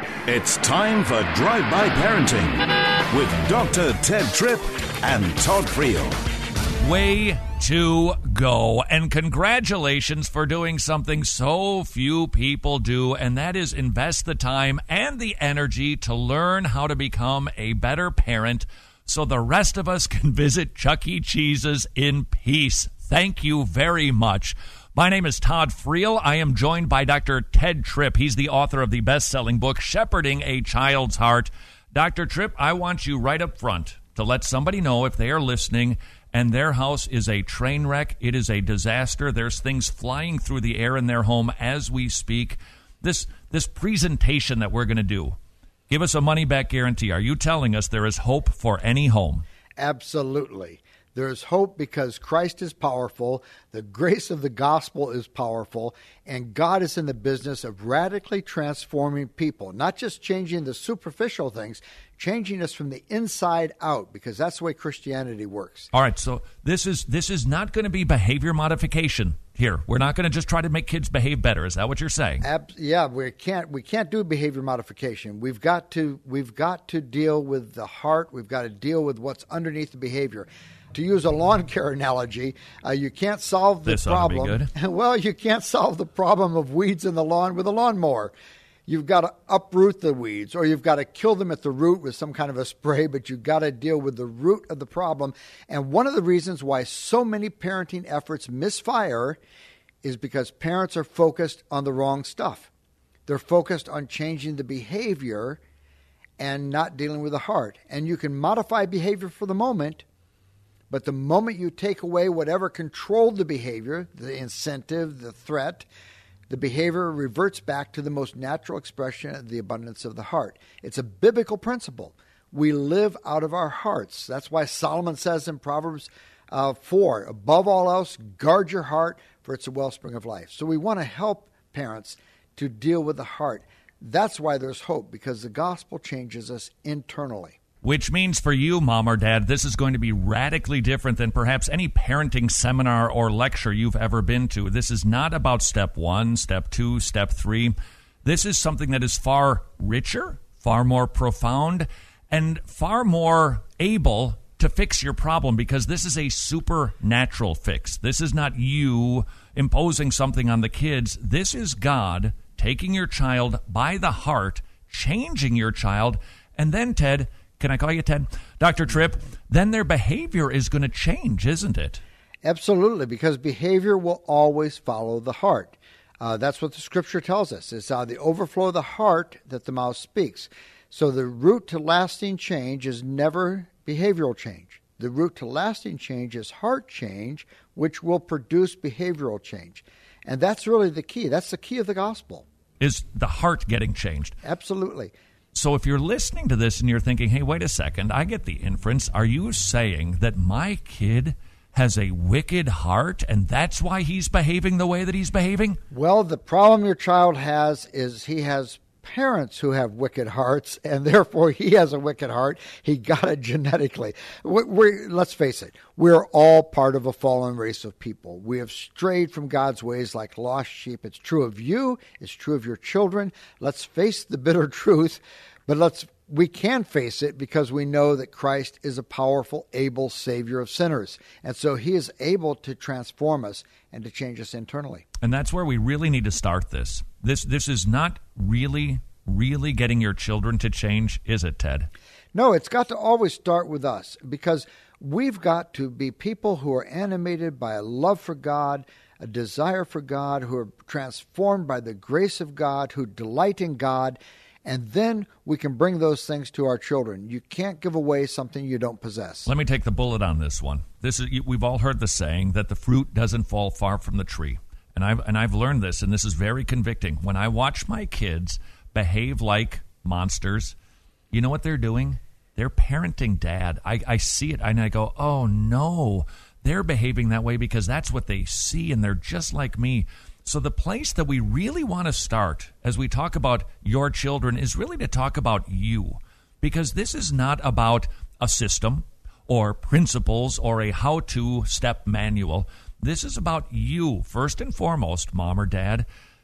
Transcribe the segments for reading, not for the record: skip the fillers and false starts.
It's time for Drive-By Parenting with Dr. Ted Tripp and Todd Friel. Way to go. And congratulations for doing something so few people do, and that is invest the time and the energy to learn how to become a better parent so the rest of us can visit Chuck E. Cheese's in peace. Thank you very much. My name is Todd Friel. I am joined by Dr. Ted Tripp. He's the author of the best-selling book, Shepherding a Child's Heart. Dr. Tripp, I want you right up front to let somebody know if they are listening and their house is a train wreck, it is a disaster, there's things flying through the air in their home as we speak. This presentation that we're going to do, give us a money-back guarantee. Are you telling us there is hope for any home? Absolutely. There is hope because Christ is powerful, the grace of the gospel is powerful, and God is in the business of radically transforming people, not just changing the superficial things, changing us from the inside out, because that's the way Christianity works. All right, so this is not going to be behavior modification here. We're not going to just try to make kids behave better. Is that what you're saying? Yeah, we can't do behavior modification. We've got to deal with the heart. We've got to deal with what's underneath the behavior. To use a lawn care analogy, you can't solve the problem. This ought to be good. Well, you can't solve the problem of weeds in the lawn with a lawnmower. You've got to uproot the weeds, or you've got to kill them at the root with some kind of a spray, but you've got to deal with the root of the problem. And one of the reasons why so many parenting efforts misfire is because parents are focused on the wrong stuff. They're focused on changing the behavior and not dealing with the heart. And you can modify behavior for the moment, but the moment you take away whatever controlled the behavior, the incentive, the threat, the behavior reverts back to the most natural expression of the abundance of the heart. It's a biblical principle. We live out of our hearts. That's why Solomon says in Proverbs 4, above all else, guard your heart, for it's a wellspring of life. So we want to help parents to deal with the heart. That's why there's hope, because the gospel changes us internally. Which means for you, mom or dad, this is going to be radically different than perhaps any parenting seminar or lecture you've ever been to. This is not about step 1, step 2, step 3. This is something that is far richer, far more profound, and far more able to fix your problem, because this is a supernatural fix. This is not you imposing something on the kids. This is God taking your child by the heart, changing your child, and then, Ted, can I call you Ted? Dr. Tripp, then their behavior is going to change, isn't it? Absolutely, because behavior will always follow the heart. That's what the Scripture tells us. It's the overflow of the heart that the mouth speaks. So the route to lasting change is never behavioral change. The route to lasting change is heart change, which will produce behavioral change. And that's really the key. That's the key of the gospel. Is the heart getting changed? Absolutely. So if you're listening to this and you're thinking, hey, wait a second, I get the inference. Are you saying that my kid has a wicked heart and that's why he's behaving the way that he's behaving? Well, the problem your child has is he has parents who have wicked hearts, and therefore he has a wicked heart. He got it genetically. Let's face it, we're all part of a fallen race of people. We have strayed from God's ways like lost sheep. It's true of you. It's true of your children. Let's face the bitter truth, but we can face it because we know that Christ is a powerful, able Savior of sinners. And so he is able to transform us and to change us internally. And that's where we really need to start this. This is not really getting your children to change, is it, Ted? No, it's got to always start with us, because we've got to be people who are animated by a love for God, a desire for God, who are transformed by the grace of God, who delight in God, and then we can bring those things to our children. You can't give away something you don't possess. Let me take the bullet on this one. We've all heard the saying that the fruit doesn't fall far from the tree. And I've learned this, and this is very convicting. When I watch my kids behave like monsters, you know what they're doing? They're parenting Dad. I see it, and I go, oh, no. They're behaving that way because that's what they see, and they're just like me. So the place that we really want to start as we talk about your children is really to talk about you, because this is not about a system or principles or a how-to step manual. This is about you, first and foremost, mom or dad,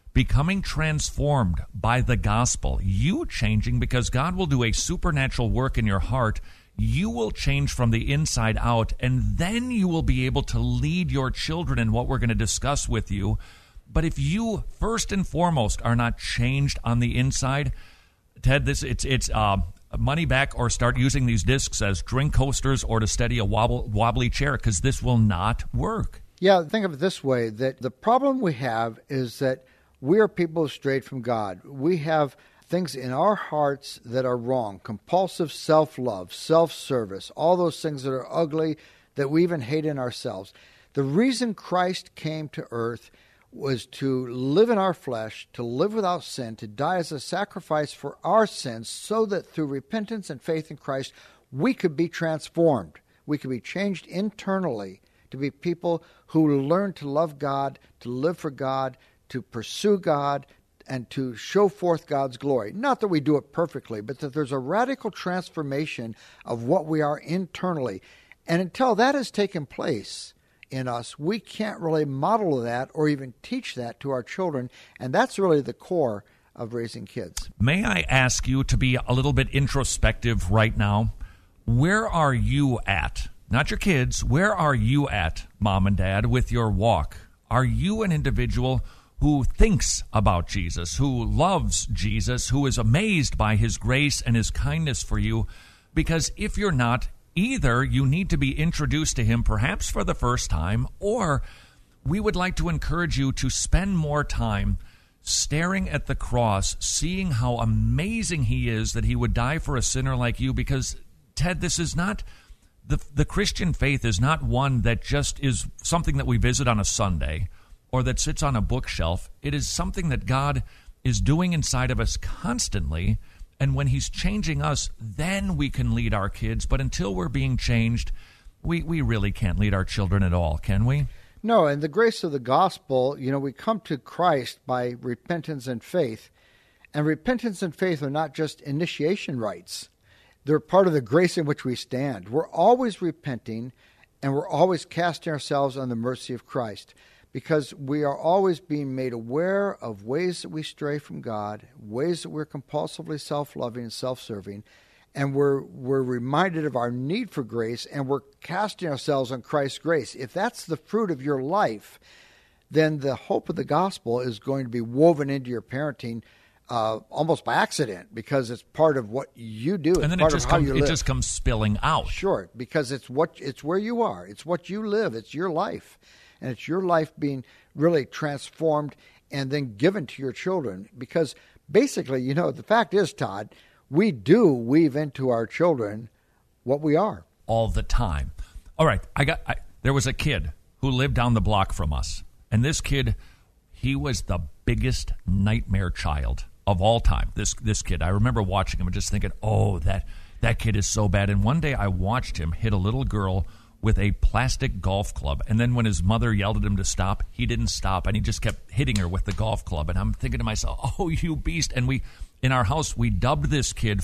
becoming transformed by the gospel, you changing because God will do a supernatural work in your heart. You will change from the inside out, and then you will be able to lead your children in what we're going to discuss with you. But if you, first and foremost, are not changed on the inside, Ted, it's money back, or start using these discs as drink coasters or to steady a wobbly chair, because this will not work. Yeah, think of it this way, that the problem we have is that we are people strayed from God. We have things in our hearts that are wrong, compulsive self-love, self-service, all those things that are ugly that we even hate in ourselves. The reason Christ came to earth was to live in our flesh, to live without sin, to die as a sacrifice for our sins, so that through repentance and faith in Christ, we could be transformed. We could be changed internally to be people who learn to love God, to live for God, to pursue God, and to show forth God's glory. Not that we do it perfectly, but that there's a radical transformation of what we are internally. And until that has taken place in us, we can't really model that or even teach that to our children. And that's really the core of raising kids. May I ask you to be a little bit introspective right now? Where are you at? Not your kids. Where are you at, Mom and Dad, with your walk? Are you an individual who thinks about Jesus, who loves Jesus, who is amazed by his grace and his kindness for you? Because if you're not, either you need to be introduced to him perhaps for the first time, or we would like to encourage you to spend more time staring at the cross, seeing how amazing he is that he would die for a sinner like you. Because, Ted, this is not, the Christian faith is not one that just is something that we visit on a Sunday or that sits on a bookshelf. It is something that God is doing inside of us constantly. And when he's changing us, then we can lead our kids. But until we're being changed, we really can't lead our children at all, can we? No, and the grace of the gospel, we come to Christ by repentance and faith. And repentance and faith are not just initiation rites. They're part of the grace in which we stand. We're always repenting, and we're always casting ourselves on the mercy of Christ, because we are always being made aware of ways that we stray from God, ways that we're compulsively self-loving and self-serving, and we're reminded of our need for grace, and we're casting ourselves on Christ's grace. If that's the fruit of your life, then the hope of the gospel is going to be woven into your parenting almost by accident, because it's part of what you do. And then it just comes spilling out. Sure, because it's where you are. It's what you live. It's your life. And it's your life being really transformed and then given to your children. Because basically, the fact is, Todd, we do weave into our children what we are. All the time. All right, there was a kid who lived down the block from us. And this kid, he was the biggest nightmare child of all time. This kid, I remember watching him and just thinking, oh, that kid is so bad. And one day I watched him hit a little girl with a plastic golf club. And then when his mother yelled at him to stop, he didn't stop, and he just kept hitting her with the golf club. And I'm thinking to myself, oh, you beast. And in our house, we dubbed this kid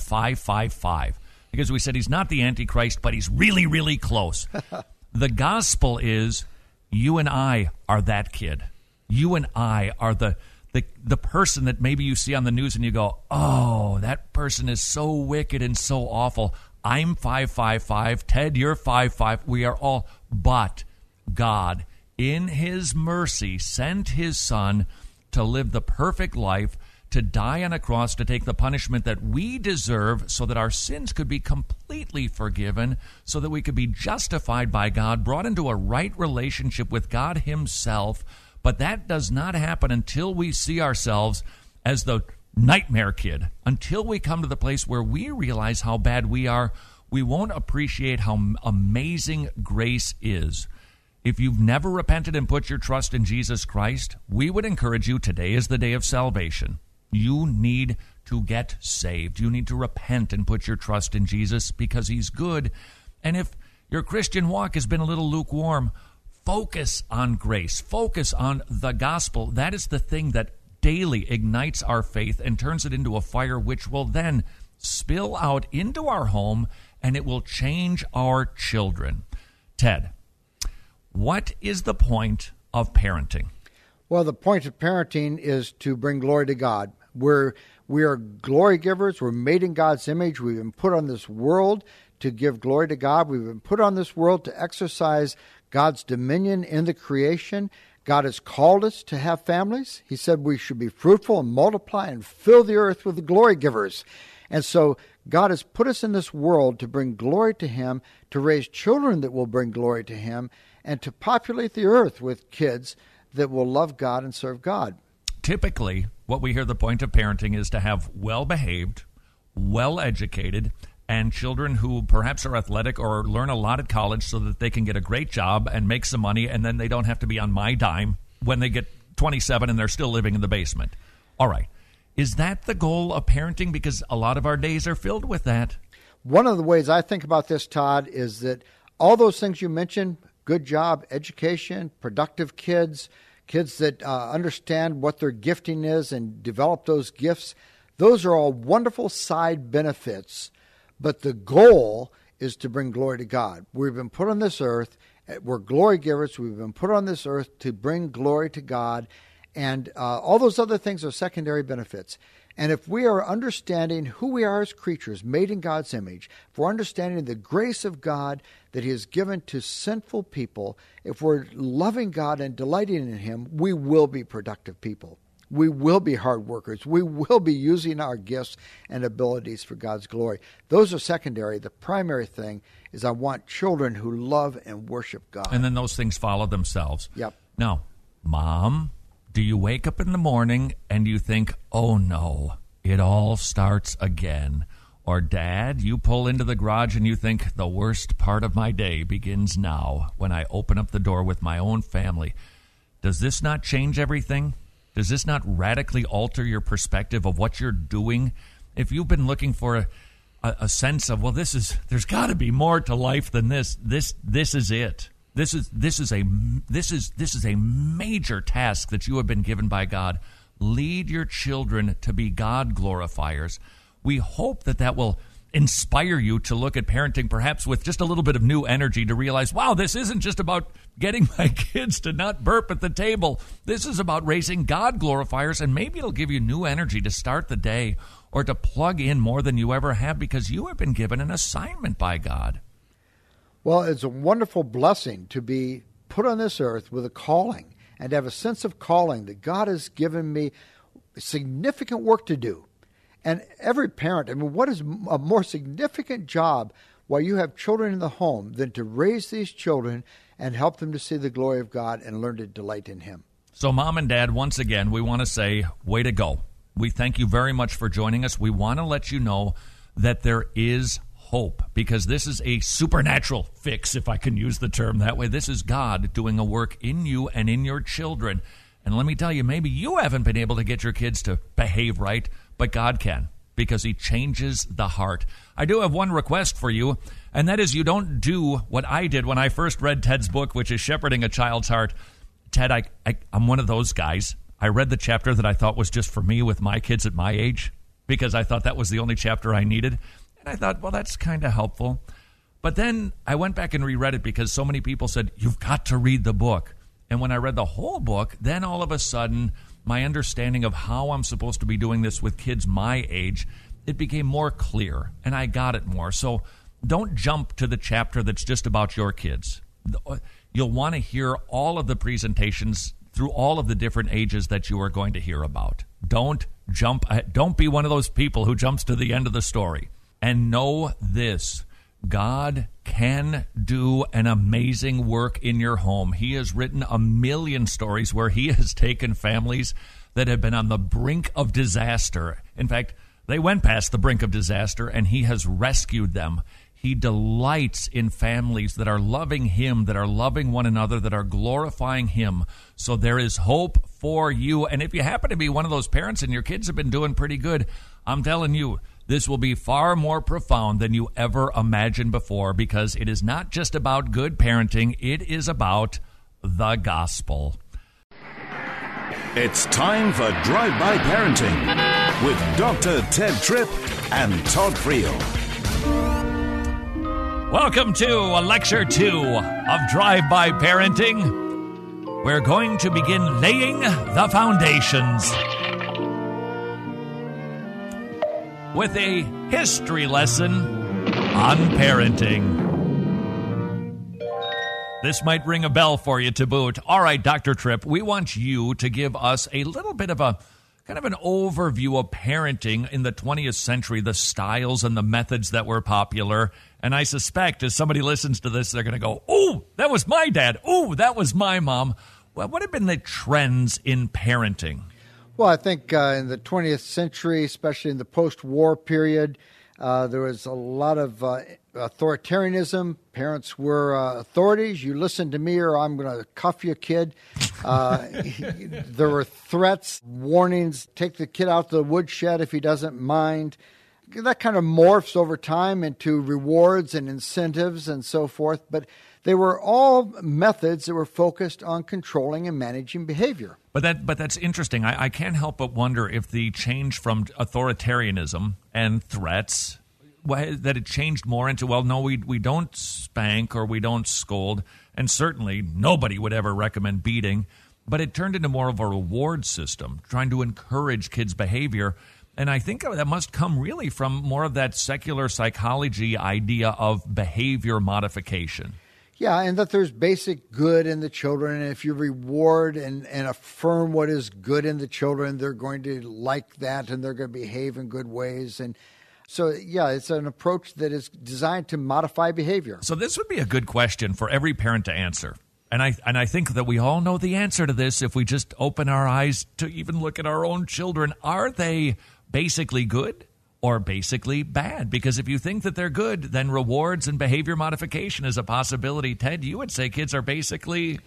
555, because we said he's not the Antichrist, but he's really, really close. The gospel is you and I are that kid. You and I are the person that maybe you see on the news and you go, oh, that person is so wicked and so awful. I'm 555. Ted, you're 5'5". We are all. But God, in his mercy, sent his son to live the perfect life, to die on a cross, to take the punishment that we deserve so that our sins could be completely forgiven, so that we could be justified by God, brought into a right relationship with God himself. But that does not happen until we see ourselves as the nightmare kid. Until we come to the place where we realize how bad we are, we won't appreciate how amazing grace is. If you've never repented and put your trust in Jesus Christ, we would encourage you, today is the day of salvation. You need to get saved. You need to repent and put your trust in Jesus, because he's good. And if your Christian walk has been a little lukewarm, focus on grace. Focus on the gospel. That is the thing that daily ignites our faith and turns it into a fire which will then spill out into our home, and it will change our children. Ted, what is the point of parenting? Well, the point of parenting is to bring glory to God. We are glory givers. We're made in God's image. We've been put on this world to give glory to God. We've been put on this world to exercise God's dominion in the creation. God has called us to have families. He said we should be fruitful and multiply and fill the earth with the glory givers. And so God has put us in this world to bring glory to Him, to raise children that will bring glory to Him, and to populate the earth with kids that will love God and serve God. Typically, what we hear the point of parenting is to have well-behaved, well-educated, and children who perhaps are athletic or learn a lot at college so that they can get a great job and make some money, and then they don't have to be on my dime when they get 27 and they're still living in the basement. All right. Is that the goal of parenting? Because a lot of our days are filled with that. One of the ways I think about this, Todd, is that all those things you mentioned, good job, education, productive kids that understand what their gifting is and develop those gifts, those are all wonderful side benefits. But the goal is to bring glory to God. We've been put on this earth. We're glory givers. We've been put on this earth to bring glory to God. And all those other things are secondary benefits. And if we are understanding who we are as creatures made in God's image, if we're understanding the grace of God that He has given to sinful people, if we're loving God and delighting in Him, we will be productive people. We will be hard workers. We will be using our gifts and abilities for God's glory. Those are secondary. The primary thing is I want children who love and worship God. And then those things follow themselves. Yep. Now, Mom, do you wake up in the morning and you think, oh no, it all starts again? Or Dad, you pull into the garage and you think, the worst part of my day begins now when I open up the door with my own family. Does this not change everything? Does this not radically alter your perspective of what you're doing? If you've been looking for a sense of, well, there's got to be more to life than this. This is it. This is a major task that you have been given by God. Lead your children to be God glorifiers. We hope that will inspire you to look at parenting perhaps with just a little bit of new energy, to realize, wow, this isn't just about getting my kids to not burp at the table. This is about raising God glorifiers, and maybe it'll give you new energy to start the day or to plug in more than you ever have because you have been given an assignment by God. Well, it's a wonderful blessing to be put on this earth with a calling and to have a sense of calling that God has given me significant work to do. And every parent, I mean, what is a more significant job while you have children in the home than to raise these children and help them to see the glory of God and learn to delight in Him? So, Mom and Dad, once again, we want to say, way to go. We thank you very much for joining us. We want to let you know that there is hope, because this is a supernatural fix, if I can use the term that way. This is God doing a work in you and in your children. And let me tell you, maybe you haven't been able to get your kids to behave right, but God can, because He changes the heart. I do have one request for you, and that is you don't do what I did when I first read Ted's book, which is Shepherding a Child's Heart. Ted, I'm one of those guys. I read the chapter that I thought was just for me with my kids at my age, because I thought that was the only chapter I needed. And I thought, well, that's kind of helpful. But then I went back and reread it because so many people said, you've got to read the book. And when I read the whole book, then all of a sudden, my understanding of how I'm supposed to be doing this with kids my age, it became more clear, and I got it more. So don't jump to the chapter that's just about your kids. You'll want to hear all of the presentations through all of the different ages that you are going to hear about. Don't be one of those people who jumps to the end of the story. And know this, God can do an amazing work in your home. He has written a million stories where He has taken families that have been on the brink of disaster. In fact, they went past the brink of disaster, and He has rescued them. He delights in families that are loving Him, that are loving one another, that are glorifying Him. So there is hope for you. And if you happen to be one of those parents and your kids have been doing pretty good, I'm telling you, this will be far more profound than you ever imagined before, because it is not just about good parenting, it is about the gospel. It's time for Drive-By Parenting with Dr. Ted Tripp and Todd Friel. Welcome to Lecture 2 of Drive-By Parenting. we're going to begin laying the foundations with a history lesson on parenting. This might ring a bell for you to boot. All right, Dr. Tripp, we want you to give us a little bit of a kind of an overview of parenting in the 20th century, the styles and the methods that were popular. And I suspect as somebody listens to this, they're going to go, "Oh, that was my dad. Oh, that was my mom." Well, what have been the trends in parenting? Well, I think in the 20th century, especially in the post-war period, there was a lot of authoritarianism. Parents were authorities. You listen to me or I'm going to cuff you, kid. There were threats, warnings, take the kid out to the woodshed if he doesn't mind. That kind of morphs over time into rewards and incentives and so forth. But they were all methods that were focused on controlling and managing behavior. But that's interesting. I can't help but wonder if the change from authoritarianism and threats, that it changed more into, well, no, we don't spank or we don't scold, and certainly nobody would ever recommend beating, but it turned into more of a reward system, trying to encourage kids' behavior. And I think that must come really from more of that secular psychology idea of behavior modification. Yeah, and that there's basic good in the children, and if you reward and affirm what is good in the children, they're going to like that and they're going to behave in good ways. And so, yeah, it's an approach that is designed to modify behavior. So this would be a good question for every parent to answer. And I think that we all know the answer to this if we just open our eyes to even look at our own children. Are they basically good or basically bad? Because if you think that they're good, then rewards and behavior modification is a possibility. Ted, you would say kids are basically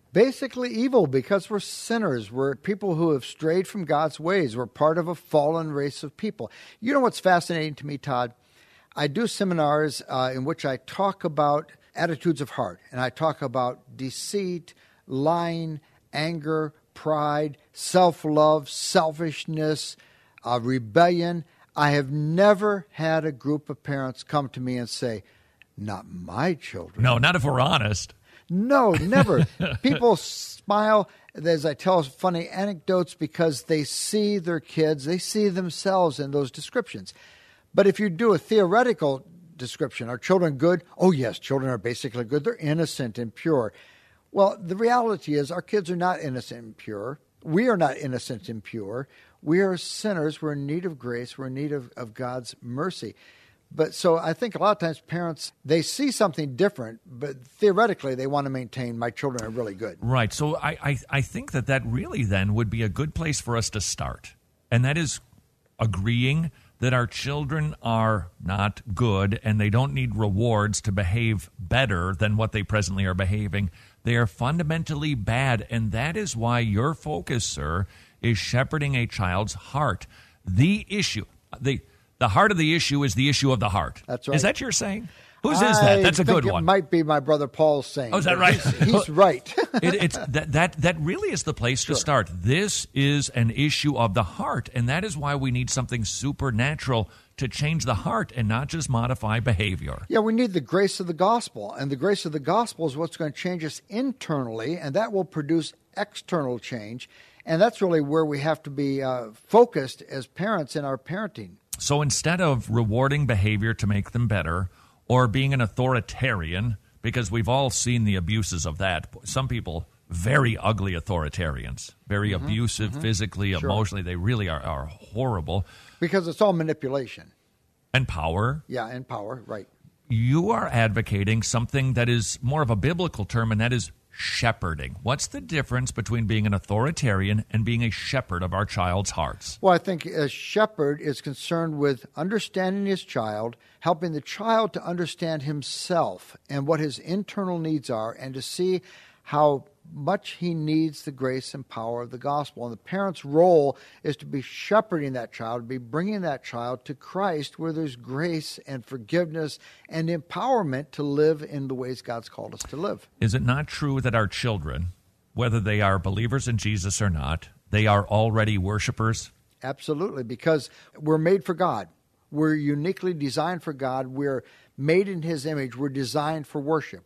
evil because we're sinners. We're people who have strayed from God's ways. We're part of a fallen race of people. You know what's fascinating to me, Todd? I do seminars in which I talk about attitudes of heart, and I talk about deceit, lying, anger, pride, self-love, selfishness, rebellion. I have never had a group of parents come to me and say, "Not my children." No, not if we're honest. No, never. People smile as I tell funny anecdotes because they see their kids, they see themselves in those descriptions. But if you do a theoretical description, are children good? Oh, yes, children are basically good. They're innocent and pure. Well, the reality is our kids are not innocent and pure. We are not innocent and pure. We are sinners. We're in need of grace. We're in need of God's mercy. But so I think a lot of times parents, they see something different, but theoretically they want to maintain my children are really good. Right. So I think that really then would be a good place for us to start. And that is agreeing that our children are not good and they don't need rewards to behave better than what they presently are behaving. They are fundamentally bad, and that is why your focus, sir, is shepherding a child's heart. The issue, the heart of the issue is the issue of the heart. That's right. Is that your saying? Whose is that? That's a good one. It might be my brother Paul's saying. Oh, is that right? He's right. It's that really is the place to start. This is an issue of the heart, and that is why we need something supernatural to change the heart and not just modify behavior. Yeah, we need the grace of the gospel, and the grace of the gospel is what's going to change us internally, and that will produce external change, and that's really where we have to be focused as parents in our parenting. So instead of rewarding behavior to make them better, or being an authoritarian, because we've all seen the abuses of that. Some people, very ugly authoritarians, very abusive physically, emotionally. They really are horrible. Because it's all manipulation. And power. Yeah, and power, right. You are advocating something that is more of a biblical term, and that is shepherding. What's the difference between being an authoritarian and being a shepherd of our child's hearts? Well, I think a shepherd is concerned with understanding his child, helping the child to understand himself and what his internal needs are, and to see how much he needs the grace and power of the gospel. And the parent's role is to be shepherding that child, to be bringing that child to Christ where there's grace and forgiveness and empowerment to live in the ways God's called us to live. Is it not true that our children, whether they are believers in Jesus or not, they are already worshipers? Absolutely, because we're made for God. We're uniquely designed for God. We're made in His image. We're designed for worship.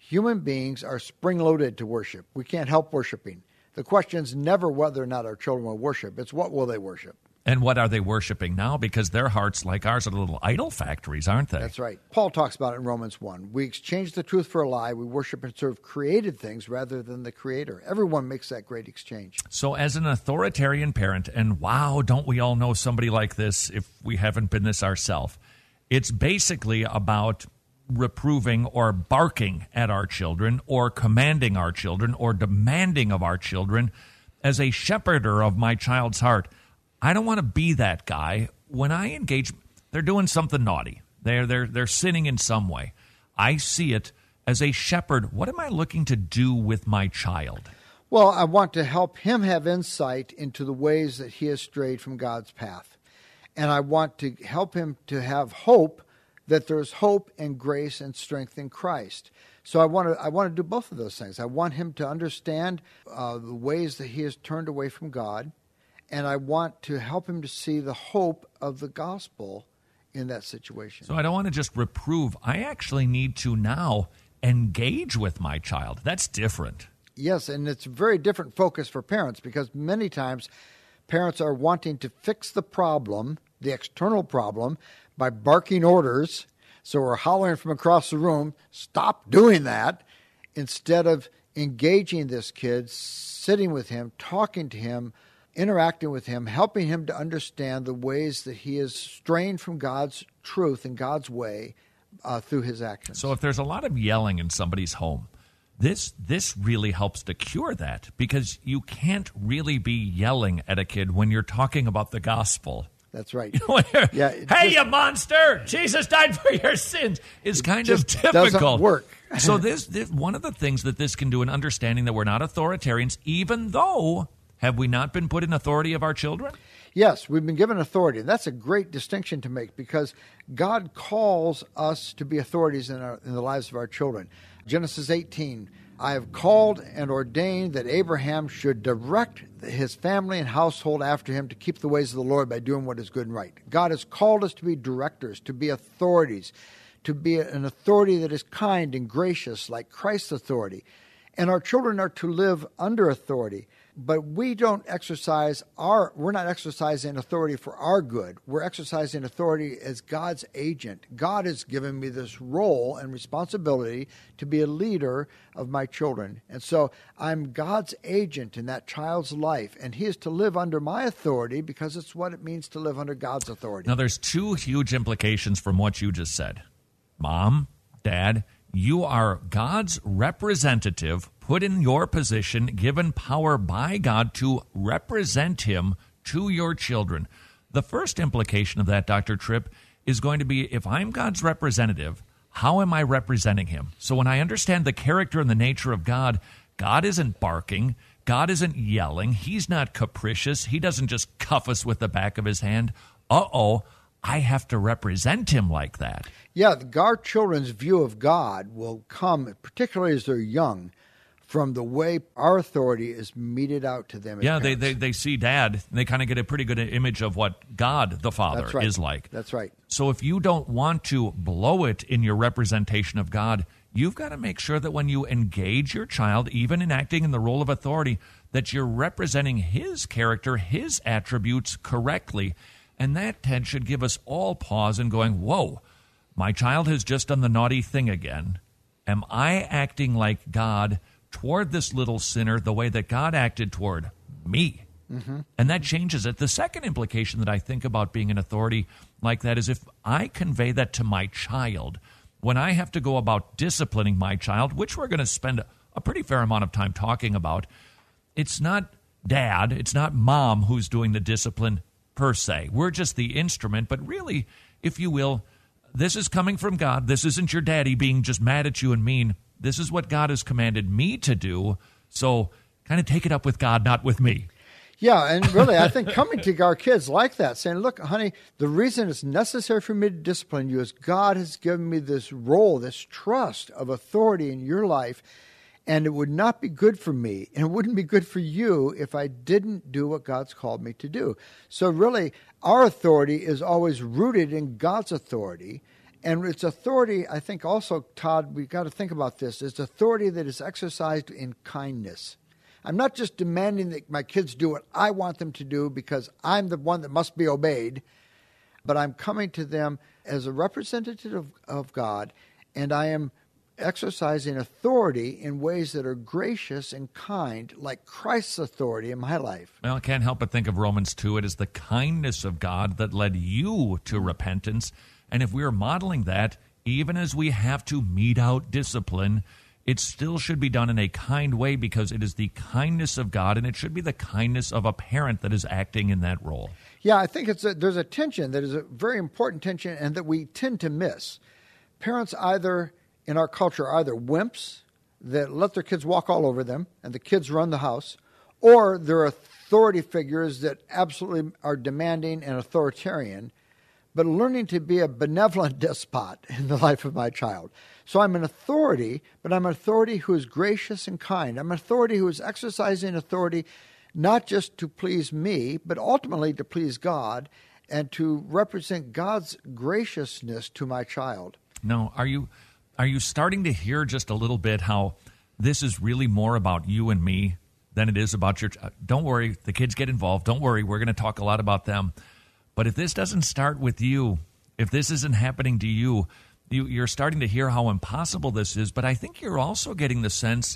Human beings are spring-loaded to worship. We can't help worshiping. The question is never whether or not our children will worship. It's what will they worship. And what are they worshiping now? Because their hearts, like ours, are little idol factories, aren't they? That's right. Paul talks about it in Romans 1. We exchange the truth for a lie. We worship and serve created things rather than the Creator. Everyone makes that great exchange. So as an authoritarian parent, and wow, don't we all know somebody like this if we haven't been this ourselves, it's basically about reproving or barking at our children or commanding our children or demanding of our children. As a shepherder of my child's heart, I don't want to be that guy. When I engage, they're doing something naughty. They're sinning in some way. I see it as a shepherd. What am I looking to do with my child? Well, I want to help him have insight into the ways that he has strayed from God's path. And I want to help him to have hope, that there's hope and grace and strength in Christ. So I want to do both of those things. I want him to understand the ways that he has turned away from God. And I want to help him to see the hope of the gospel in that situation. So I don't want to just reprove. I actually need to now engage with my child. That's different. Yes, and it's a very different focus for parents because many times parents are wanting to fix the problem, the external problem, by barking orders. So we're hollering from across the room, stop doing that, instead of engaging this kid, sitting with him, talking to him, interacting with him, helping him to understand the ways that he is straying from God's truth and God's way through his actions. So if there's a lot of yelling in somebody's home, this really helps to cure that, because you can't really be yelling at a kid when you're talking about the gospel. That's right. Yeah, hey, you monster! Jesus died for your sins is kind of typical. Doesn't work. So this one of the things that this can do in understanding that we're not authoritarians, even though, have we not been put in authority of our children? Yes, we've been given authority. That's a great distinction to make because God calls us to be authorities in the lives of our children. Genesis 18, I have called and ordained that Abraham should direct his family and household after him to keep the ways of the Lord by doing what is good and right. God has called us to be directors, to be authorities, to be an authority that is kind and gracious like Christ's authority. And our children are to live under authority. But we're not exercising authority for our good. We're exercising authority as God's agent. God has given me this role and responsibility to be a leader of my children. And so I'm God's agent in that child's life, and he is to live under my authority because it's what it means to live under God's authority. Now, there's two huge implications from what you just said. Mom, Dad, you are God's representative, put in your position, given power by God to represent him to your children. The first implication of that, Dr. Tripp, is going to be, if I'm God's representative, how am I representing him? So when I understand the character and the nature of God, God isn't barking, God isn't yelling, he's not capricious, he doesn't just cuff us with the back of his hand. I have to represent him like that. Yeah, our children's view of God will come, particularly as they're young, from the way our authority is meted out to them. Yeah, they see Dad, and they kind of get a pretty good image of what God the Father is like. That's right. So if you don't want to blow it in your representation of God, you've got to make sure that when you engage your child, even in acting in the role of authority, that you're representing his character, his attributes correctly. And that, Ted, should give us all pause and going, whoa, my child has just done the naughty thing again. Am I acting like God toward this little sinner the way that God acted toward me? Mm-hmm. And that changes it. The second implication that I think about being an authority like that is if I convey that to my child, when I have to go about disciplining my child, which we're going to spend a pretty fair amount of time talking about, it's not Dad, it's not Mom who's doing the discipline per se. We're just the instrument, but really, if you will, this is coming from God. This isn't your daddy being just mad at you and mean. This is what God has commanded me to do, so kind of take it up with God, not with me. Yeah, and really, I think coming to our kids like that, saying, look, honey, the reason it's necessary for me to discipline you is God has given me this role, this trust of authority in your life, and it would not be good for me, and it wouldn't be good for you if I didn't do what God's called me to do. So really, our authority is always rooted in God's authority, And it's authority, I think also, Todd, we've got to think about this. It's authority that is exercised in kindness. I'm not just demanding that my kids do what I want them to do because I'm the one that must be obeyed, but I'm coming to them as a representative of God, and I am exercising authority in ways that are gracious and kind, like Christ's authority in my life. Well, I can't help but think of Romans 2. It is the kindness of God that led you to repentance. And if we are modeling that, even as we have to mete out discipline, it still should be done in a kind way because it is the kindness of God, and it should be the kindness of a parent that is acting in that role. Yeah, I think there's a tension that is a very important tension and that we tend to miss. Parents in our culture are either wimps that let their kids walk all over them and the kids run the house, or they're authority figures that absolutely are demanding and authoritarian, but learning to be a benevolent despot in the life of my child. So I'm an authority, but I'm an authority who is gracious and kind. I'm an authority who is exercising authority not just to please me, but ultimately to please God and to represent God's graciousness to my child. No, are you starting to hear just a little bit how this is really more about you and me than it is about your don't worry, the kids get involved. Don't worry, we're going to talk a lot about them. But if this doesn't start with you, if this isn't happening to you, you're starting to hear how impossible this is. But I think you're also getting the sense,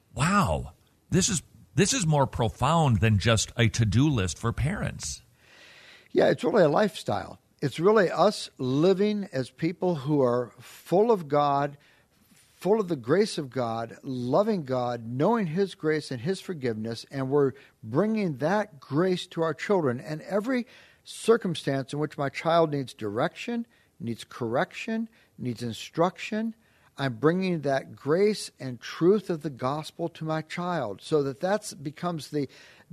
wow, this is more profound than just a to-do list for parents. Yeah, it's really a lifestyle. It's really us living as people who are full of God, full of the grace of God, loving God, knowing His grace and His forgiveness, and we're bringing that grace to our children. And every circumstance in which my child needs direction, needs correction, needs instruction, I'm bringing that grace and truth of the gospel to my child, so that becomes the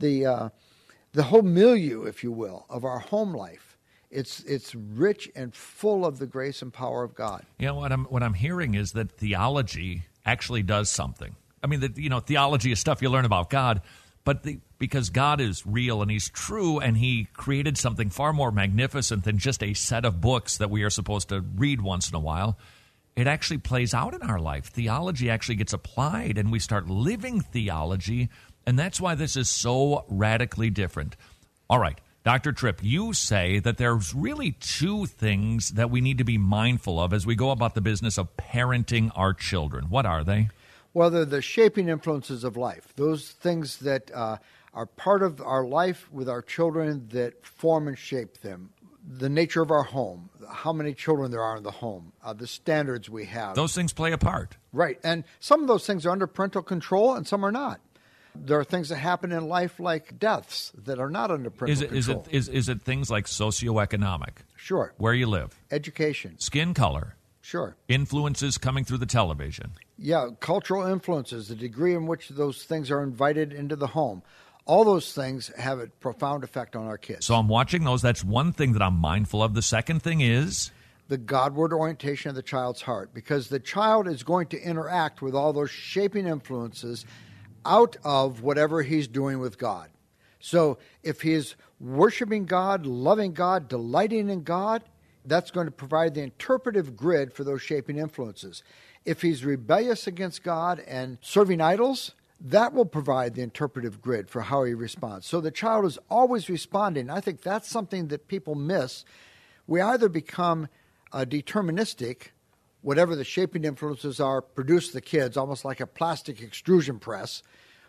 whole milieu, if you will, of our home life. It's rich and full of the grace and power of God. You know, what I'm hearing is that theology actually does something. I mean, theology is stuff you learn about God, but because God is real and He's true and He created something far more magnificent than just a set of books that we are supposed to read once in a while, it actually plays out in our life. Theology actually gets applied, and we start living theology, and that's why this is so radically different. All right, Dr. Tripp, you say that there's really two things that we need to be mindful of as we go about the business of parenting our children. What are they? Well, they're the shaping influences of life, those things that are part of our life with our children that form and shape them. The nature of our home, how many children there are in the home, the standards we have. Those things play a part. Right. And some of those things are under parental control and some are not. There are things that happen in life like deaths that are not under parental control. Is it things like socioeconomic? Sure. Where you live? Education. Skin color? Sure. Influences coming through the television? Yeah, cultural influences, the degree in which those things are invited into the home. All those things have a profound effect on our kids. So I'm watching those. That's one thing that I'm mindful of. The second thing is the Godward orientation of the child's heart, because the child is going to interact with all those shaping influences out of whatever he's doing with God. So if he's worshiping God, loving God, delighting in God, that's going to provide the interpretive grid for those shaping influences. If he's rebellious against God and serving idols, that will provide the interpretive grid for how he responds. So the child is always responding. I think that's something that people miss. We either become deterministic, whatever the shaping influences are, produce the kids, almost like a plastic extrusion press,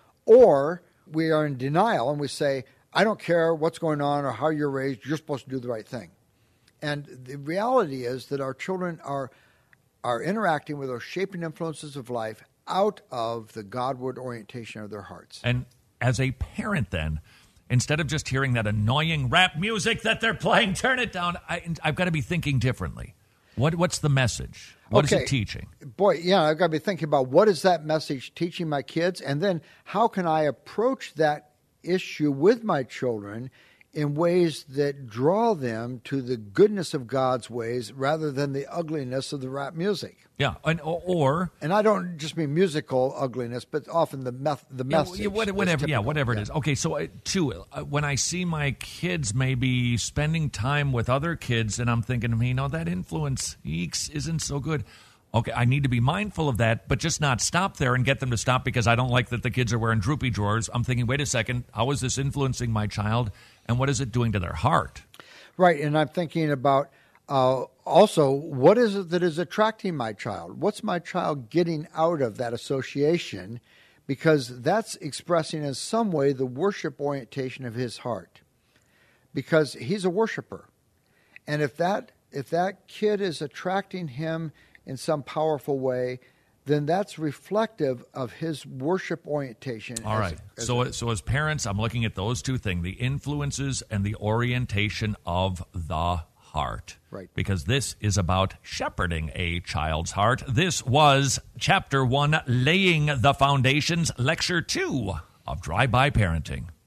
or we are in denial and we say, I don't care what's going on or how you're raised, you're supposed to do the right thing. And the reality is that our children are interacting with those shaping influences of life out of the Godward orientation of their hearts. And as a parent then, instead of just hearing that annoying rap music that they're playing, turn it down, I've got to be thinking differently. What's the message? What is it teaching? Boy, yeah, I've got to be thinking about what is that message teaching my kids, and then how can I approach that issue with my children in ways that draw them to the goodness of God's ways rather than the ugliness of the rap music. Yeah, and I don't just mean musical ugliness, but often the message. Whatever it is. Okay, so when I see my kids maybe spending time with other kids, and I'm thinking, that influence isn't so good. Okay, I need to be mindful of that, but just not stop there and get them to stop because I don't like that the kids are wearing droopy drawers. I'm thinking, wait a second, how is this influencing my child, and what is it doing to their heart? Right, and I'm thinking about also, what is it that is attracting my child? What's my child getting out of that association? Because that's expressing in some way the worship orientation of his heart. Because he's a worshiper. And if that kid is attracting him in some powerful way, then that's reflective of his worship orientation. All right. So as parents, I'm looking at those two things, the influences and the orientation of the heart. Right. Because this is about shepherding a child's heart. This was Chapter 1, Laying the Foundations, Lecture 2 of Drive-By Parenting.